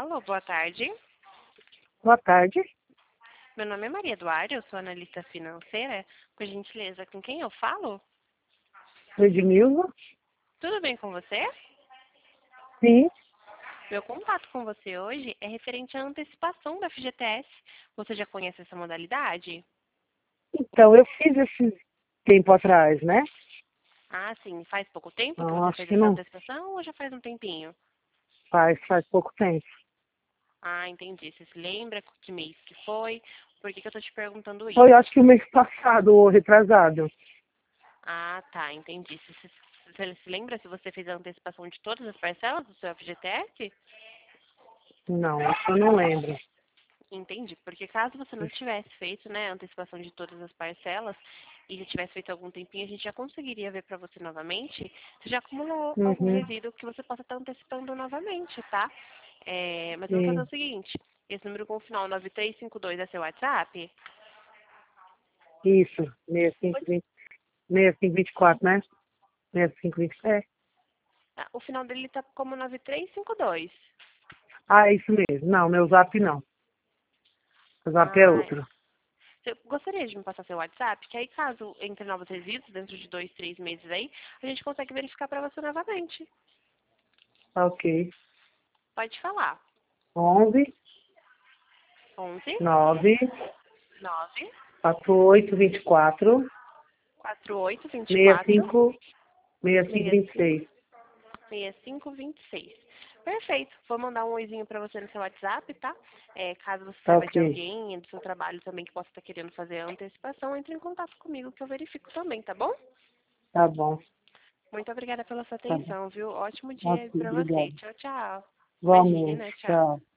Alô, boa tarde. Boa tarde. Meu nome é Maria Eduarda, eu sou analista financeira. Por gentileza, com quem eu falo? Edmilson? Tudo bem com você? Sim. Meu contato com você hoje é referente à antecipação da FGTS. Você já conhece essa modalidade? Então, eu fiz esse tempo atrás, né? Ah, sim. Faz pouco tempo que Não, você acho fez que essa não antecipação ou já faz um tempinho? faz pouco tempo. Ah, entendi. Você se lembra que mês que foi? Por que eu tô te perguntando Foi, isso? acho que o mês passado, ou retrasado. Ah, tá, entendi. Você se lembra se você fez a antecipação de todas as parcelas do seu FGTS? Não, acho que eu não lembro. Entendi, porque caso você não tivesse feito, né, a antecipação de todas as parcelas e já tivesse feito algum tempinho, a gente já conseguiria ver para você novamente se já acumulou algum Uhum. resíduo que você possa estar antecipando novamente, tá? Mas eu vou fazer Sim. o seguinte, esse número com o final 9352 é seu WhatsApp? Isso. 6524, né? 6520. É. Ah, o final dele tá como 9352. Ah, é isso mesmo. Não, meu zap não. O zap é Ah, outro. você gostaria de me passar seu WhatsApp? Que aí caso entre novos resíduos, dentro de 2, 3 meses aí, a gente consegue verificar para você novamente. Tá ok. Pode falar. 11 11 9 9 48 24 48 24 65 65 65 26. 65 26. Perfeito. Vou mandar um oizinho para você no seu WhatsApp, tá? Caso você Tá saiba de ok. alguém do seu trabalho também que possa estar querendo fazer a antecipação, entre em contato comigo que eu verifico também, tá bom? Tá bom. Muito obrigada pela sua Tá bom. atenção, viu? Ótimo dia Ok, para você. obrigado. Tchau, tchau. Igualmente. Imagina, tchau. Tchau.